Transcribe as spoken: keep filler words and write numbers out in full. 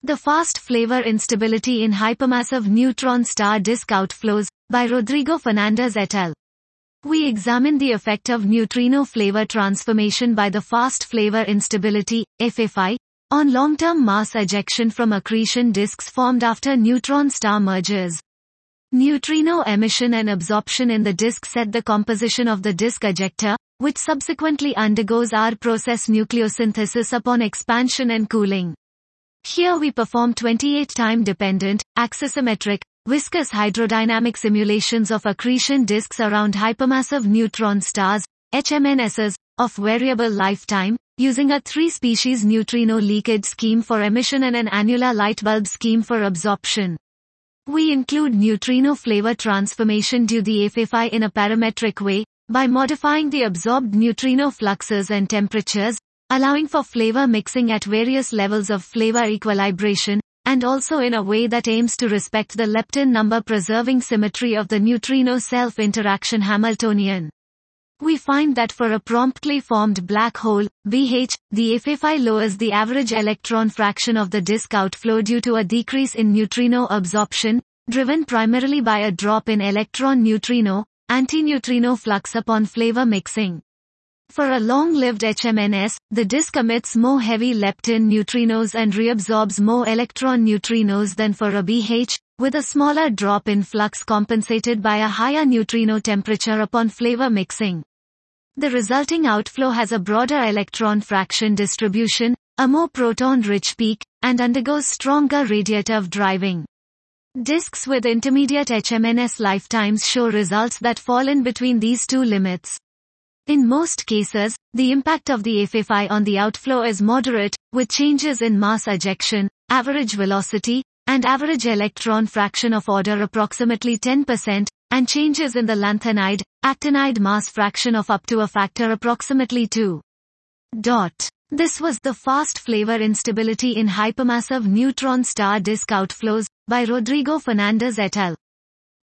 The Fast Flavor Instability in Hypermassive Neutron Star Disk Outflows, by Rodrigo Fernandez et al. We examine the effect of neutrino flavor transformation by the fast flavor instability, F F I, on long-term mass ejection from accretion disks formed after neutron-star mergers. Neutrino emission and absorption in the disk set the composition of the disk ejector, which subsequently undergoes R process nucleosynthesis upon expansion and cooling. Here we perform twenty-eight time-dependent, axisymmetric, viscous hydrodynamic simulations of accretion disks around hypermassive neutron stars, H M N Ss, of variable lifetime, using a three-species neutrino leakage scheme for emission and an annular light bulb scheme for absorption. We include neutrino flavor transformation due the F F I in a parametric way, by modifying the absorbed neutrino fluxes and temperatures, allowing for flavor mixing at various levels of flavor equilibration, and also in a way that aims to respect the lepton number preserving symmetry of the neutrino self-interaction Hamiltonian. We find that for a promptly formed black hole, B H, the F F I lowers the average electron fraction of the disk outflow due to a decrease in neutrino absorption, driven primarily by a drop in electron-neutrino, antineutrino flux upon flavor mixing. For a long-lived H M N S, the disk emits more heavy lepton neutrinos and reabsorbs more electron neutrinos than for a B H, with a smaller drop in flux compensated by a higher neutrino temperature upon flavor mixing. The resulting outflow has a broader electron fraction distribution, a more proton-rich peak, and undergoes stronger radiative driving. Disks with intermediate H M N S lifetimes show results that fall in between these two limits. In most cases, the impact of the F F I on the outflow is moderate, with changes in mass ejection, average velocity, and average electron fraction of order approximately ten percent, and changes in the lanthanide, actinide mass fraction of up to a factor approximately two. Dot. This was the Fast Flavor Instability in Hypermassive Neutron Star Disk Outflows, by Rodrigo Fernandez et al.